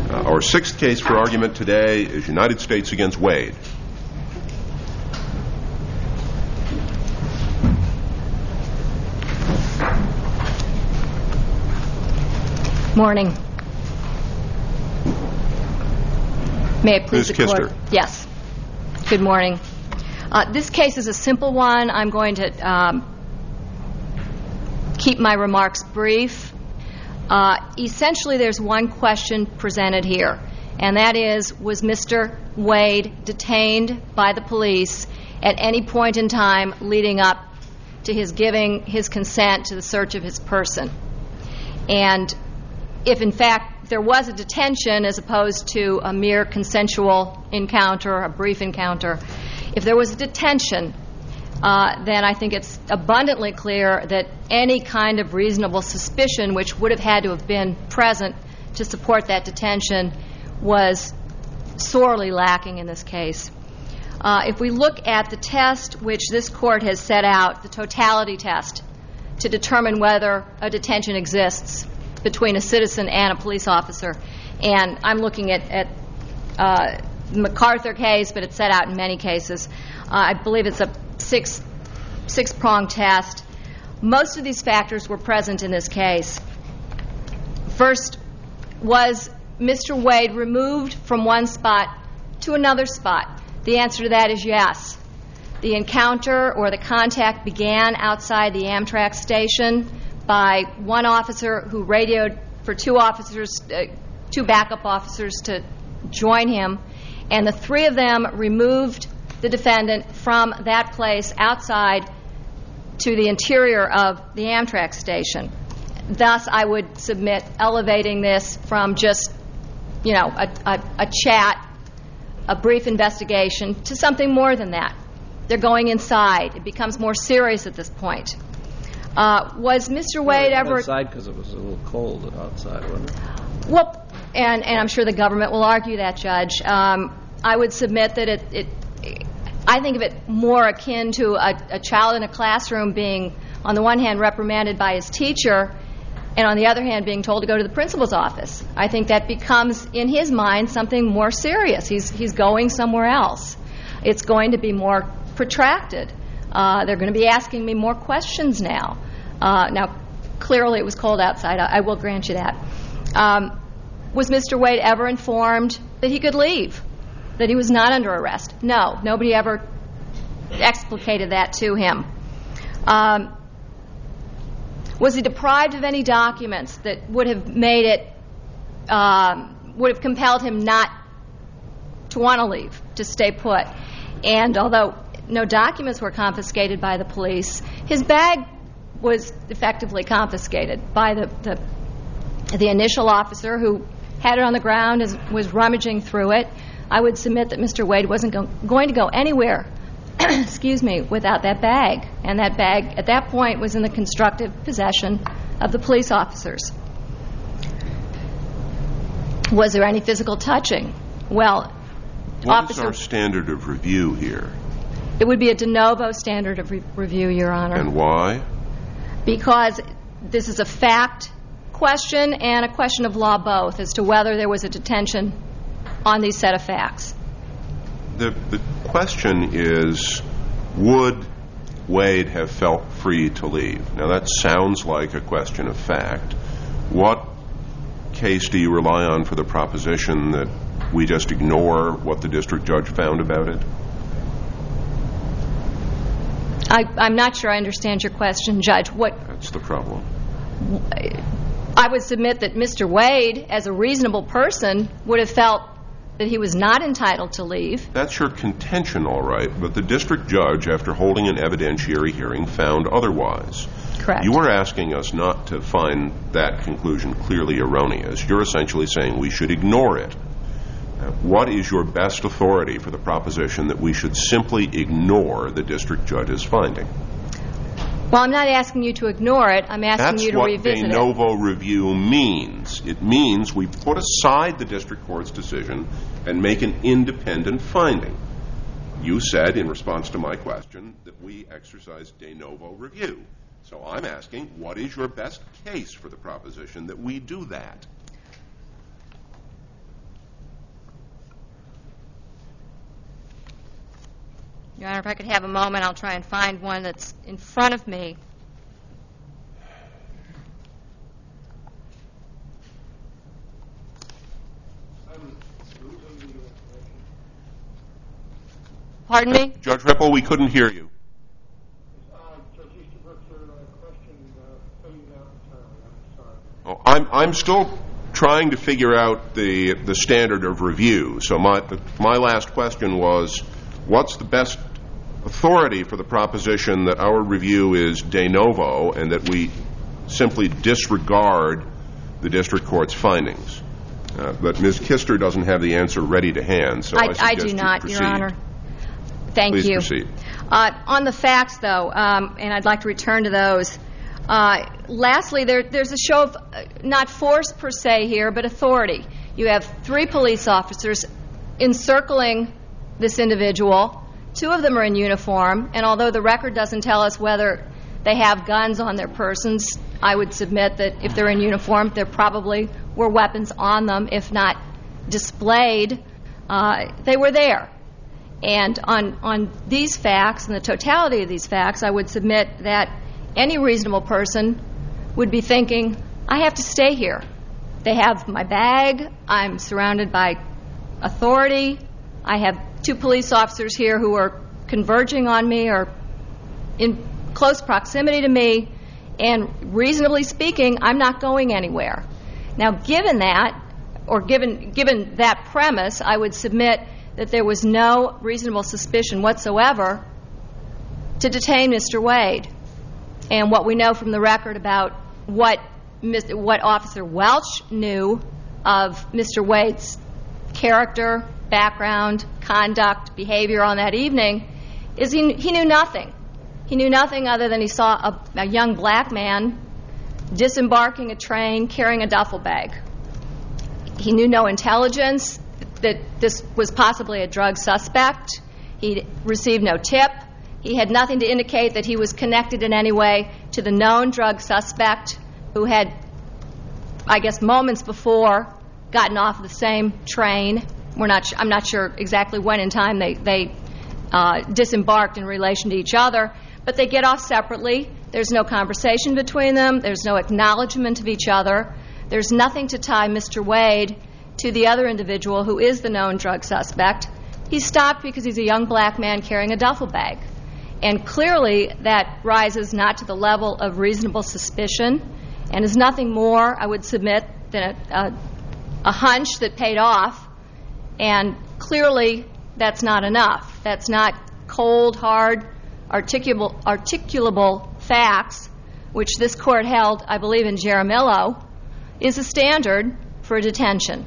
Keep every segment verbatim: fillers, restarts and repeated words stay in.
Uh, our sixth case for argument today is United States against Wade. Morning. May it please Miz the Court? Kister. Yes. Good morning. Uh, this case is a simple one. I'm going to um, keep my remarks brief. Uh, essentially, there's one question presented here, and that is, was Mister Wade detained by the police at any point in time leading up to his giving his consent to the search of his person? And if, in fact, there was a detention as opposed to a mere consensual encounter, a brief encounter, if there was a detention, uh, then I think it's abundantly clear that any kind of reasonable suspicion which would have had to have been present to support that detention was sorely lacking in this case. Uh, if we look at the test which this Court has set out, the totality test, to determine whether a detention exists between a citizen and a police officer, and I'm looking at, at uh, the MacArthur case, but it's set out in many cases. Uh, I believe it's a six, six-pronged test. Most of these factors were present in this case. First, was Mister Wade removed from one spot to another spot? The answer to that is yes. The encounter or the contact began outside the Amtrak station by one officer who radioed for two officers, uh, two backup officers to join him, and the three of them removed the defendant from that place outside to the interior of the Amtrak station. Thus, I would submit elevating this from just, you know, a, a, a chat, a brief investigation, to something more than that. They're going inside. It becomes more serious at this point. Uh, was Mister Wade well, ever outside because it was a little cold outside, wasn't it? Well, and, and I'm sure the government will argue that, Judge. Um, I would submit that it, it, I think of it more akin to a, a child in a classroom being, on the one hand, reprimanded by his teacher, and on the other hand, being told to go to the principal's office. I think that becomes, in his mind, something more serious. He's, he's going somewhere else. It's going to be more protracted. Uh, they're going to be asking me more questions now. Uh, now, clearly it was cold outside. I, I will grant you that. Um, was Mister Wade ever informed that he could leave, that he was not under arrest? No. Nobody ever explicated that to him. Um, was he deprived of any documents that would have made it, um, would have compelled him not to want to leave, to stay put? And although no documents were confiscated by the police, his bag was effectively confiscated by the, the, the initial officer who had it on the ground and was rummaging through it. I would submit that Mister Wade wasn't go, going to go anywhere excuse me, without that bag. And that bag, at that point, was in the constructive possession of the police officers. Was there any physical touching? Well, what officer, is our standard of review here? It would be a de novo standard of re- review, Your Honor. And why? Because this is a fact question and a question of law both as to whether there was a detention on these set of facts. The, the question is, would Wade have felt free to leave? Now, that sounds like a question of fact. What case do you rely on for the proposition that we just ignore what the district judge found about it? I, I'm not sure I understand your question, Judge. What? That's the problem. I would submit that Mister Wade, as a reasonable person, would have felt that he was not entitled to leave. That's your contention, all right, but the district judge, after holding an evidentiary hearing, found otherwise. Correct. You are asking us not to find that conclusion clearly erroneous. You're essentially saying we should ignore it. Uh, what is your best authority for the proposition that we should simply ignore the district judge's finding? Well, I'm not asking you to ignore it. I'm asking That's you to revisit it. That's what de novo review means. It means we put aside the district court's decision and make an independent finding. You said, in response to my question, that we exercise de novo review. So I'm asking, what is your best case for the proposition that we do that? Your Honor, if I could have a moment, I'll try and find one that's in front of me. Pardon me? Judge Ripple, we couldn't hear you. Oh, I'm, I'm still trying to figure out the, the standard of review. So my, the, my last question was, what's the best authority for the proposition that our review is de novo and that we simply disregard the district court's findings? Uh, but Miz Kister doesn't have the answer ready to hand, so I, I suggest I do not, you Your Honor. Thank Please you. proceed. Uh, on the facts, though, um, and I'd like to return to those. Uh, lastly, there, there's a show of uh, not force per se here, but authority. You have three police officers encircling this individual. Two of them are in uniform, and although the record doesn't tell us whether they have guns on their persons, I would submit that if they're in uniform, there probably were weapons on them, if not displayed. Uh, they were there. And on, on these facts and the totality of these facts, I would submit that any reasonable person would be thinking, I have to stay here. They have my bag. I'm surrounded by authority. I have two police officers here who are converging on me or in close proximity to me. And reasonably speaking, I'm not going anywhere. Now, given that, or given, given that premise, I would submit that there was no reasonable suspicion whatsoever to detain Mister Wade. And what we know from the record about what what Officer Welch knew of Mister Wade's character, background, conduct, behavior on that evening is he, he knew nothing. He knew nothing other than he saw a, a young black man disembarking a train carrying a duffel bag. He knew no intelligence that this was possibly a drug suspect. He received no tip. He had nothing to indicate that he was connected in any way to the known drug suspect who had, I guess, moments before gotten off the same train. We're not. I'm not sure exactly when in time they, they uh, disembarked in relation to each other, but they get off separately. There's no conversation between them. There's no acknowledgement of each other. There's nothing to tie Mister Wade to the other individual who is the known drug suspect. He's stopped because he's a young black man carrying a duffel bag. And clearly that rises not to the level of reasonable suspicion and is nothing more, I would submit, than a, a, a hunch that paid off. And clearly that's not enough. That's not cold, hard, articulable, articulable facts, which this court held, I believe, in Jaramillo, is a standard for detention.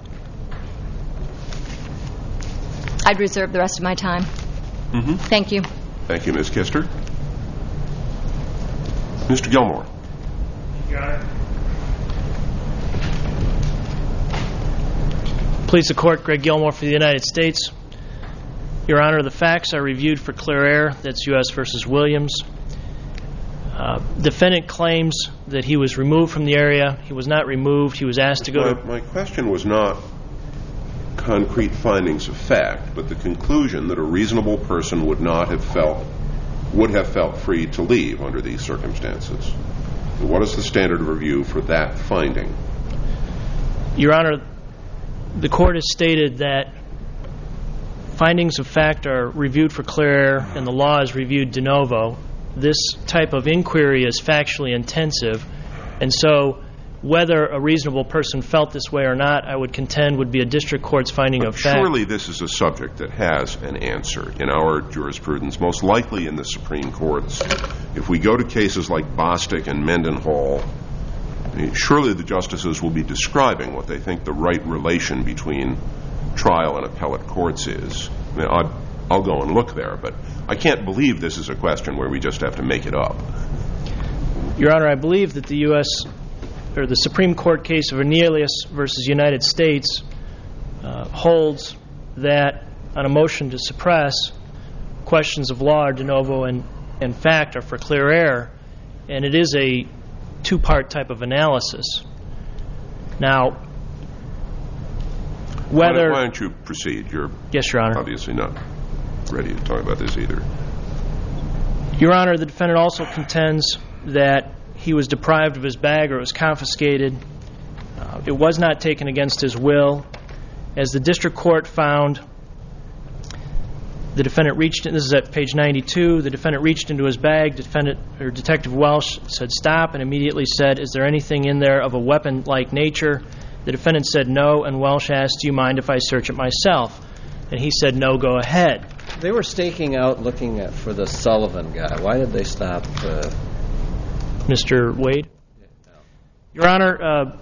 I'd reserve the rest of my time. Mm-hmm. Thank you. Thank you, Miz Kister. Mister Gilmore. Your Honor. Please the court, Greg Gilmore for the United States. Your Honor, the facts are reviewed for clear error. That's U S versus Williams. Uh, defendant claims that he was removed from the area. He was not removed. He was asked to go my, to... My question was not concrete findings of fact, but the conclusion that a reasonable person would not have felt, would have felt free to leave under these circumstances. So what is the standard of review for that finding? Your Honor, the court has stated that findings of fact are reviewed for clear error and the law is reviewed de novo. This type of inquiry is factually intensive, and so whether a reasonable person felt this way or not, I would contend would be a district court's finding but of fact. Surely this is a subject that has an answer in our jurisprudence, most likely in the Supreme Courts. If we go to cases like Bostic and Mendenhall, I mean, surely the justices will be describing what they think the right relation between trial and appellate courts is. I mean, I'll, I'll go and look there, but I can't believe this is a question where we just have to make it up. Your Honor, I believe that the U S or the Supreme Court case of Ornelas versus United States uh, holds that on a motion to suppress, questions of law are de novo and, and fact are for clear error, and it is a two-part type of analysis. Now, whether... Why, why don't you proceed? You're yes, Your Honor. Obviously not ready to talk about this either. Your Honor, the defendant also contends that he was deprived of his bag or it was confiscated. Uh, it was not taken against his will. As the district court found, the defendant reached, this is at page ninety-two, the defendant reached into his bag, defendant, or Detective Welsh said stop and immediately said, is there anything in there of a weapon-like nature? The defendant said no, and Welsh asked, do you mind if I search it myself? And he said no, go ahead. They were staking out looking at for the Sullivan guy. Why did they stop? Uh... Mister Wade? Yeah, no. Your Honor, uh,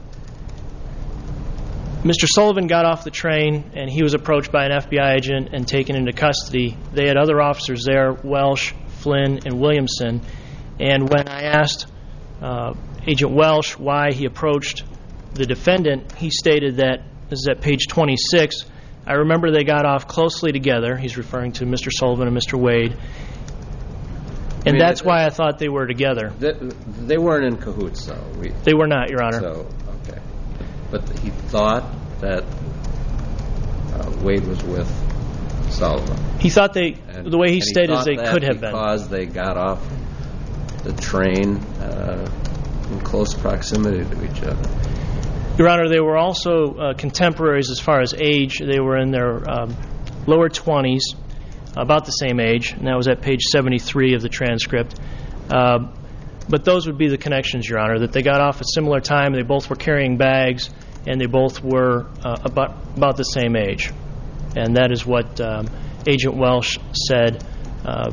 Mister Sullivan got off the train and he was approached by an F B I agent and taken into custody. They had other officers there, Welsh, Flynn, and Williamson. And when I asked uh, Agent Welsh why he approached the defendant, he stated that, this is at page twenty-six, I remember they got off closely together. He's referring to Mister Sullivan and Mister Wade. And I mean, that's it, why I thought they were together. They, they weren't in cahoots, though. We, they were not, Your Honor. So, okay. But he thought that uh, Wade was with Sullivan. He thought they, and, the way he stated is they could have been. Because they got off the train uh, in close proximity to each other. Your Honor, they were also uh, contemporaries as far as age. They were in their um, lower twenties, about the same age, and that was at page seventy-three of the transcript. Uh, but those would be the connections, Your Honor, that they got off at similar time, they both were carrying bags, and they both were uh, about, about the same age. And that is what um, Agent Welsh said uh,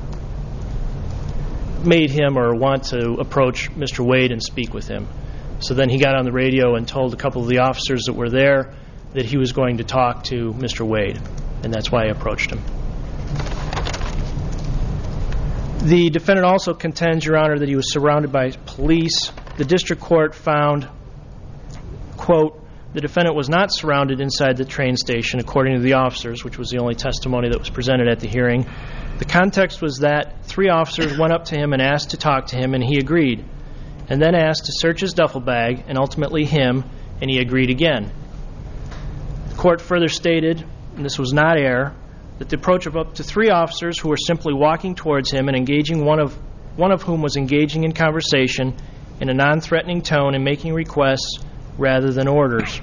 made him or want to approach Mister Wade and speak with him. So then he got on the radio and told a couple of the officers that were there that he was going to talk to Mister Wade, and that's why I approached him. The defendant also contends, Your Honor, that he was surrounded by police. The district court found, quote, the defendant was not surrounded inside the train station, according to the officers, which was the only testimony that was presented at the hearing. The context was that three officers went up to him and asked to talk to him, and he agreed, and then asked to search his duffel bag, and ultimately him, and he agreed again. The court further stated, and this was not error, that the approach of up to three officers who were simply walking towards him and engaging, one of, one of whom was engaging in conversation in a non-threatening tone and making requests rather than orders.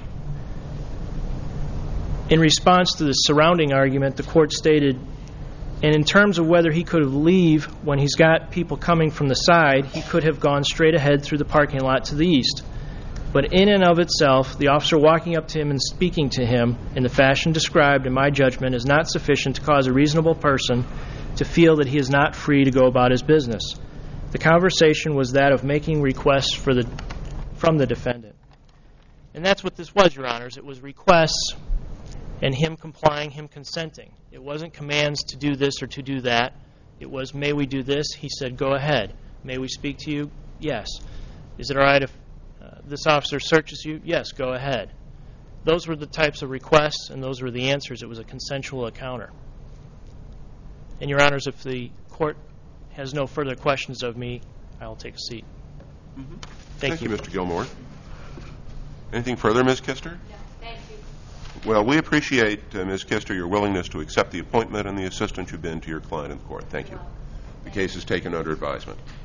In response to the surrounding argument, the court stated, and in terms of whether he could have leave when he's got people coming from the side, he could have gone straight ahead through the parking lot to the east. But in and of itself, the officer walking up to him and speaking to him in the fashion described, in my judgment, is not sufficient to cause a reasonable person to feel that he is not free to go about his business. The conversation was that of making requests for the, from the defendant. And that's what this was, Your Honors. It was requests and him complying, him consenting. It wasn't commands to do this or to do that. It was, may we do this? He said, go ahead. May we speak to you? Yes. Is it all right if uh, this officer searches you? Yes, go ahead. Those were the types of requests, and those were the answers. It was a consensual encounter. And, Your Honors, if the court has no further questions of me, I will take a seat. Mm-hmm. Thank, Thank you. you, Mister Gilmore. Anything further, Miz Kister? No, thank you. Well, we appreciate, uh, Miz Kister, your willingness to accept the appointment and the assistance you've been to your client in the court. Thank you. The case is taken under advisement.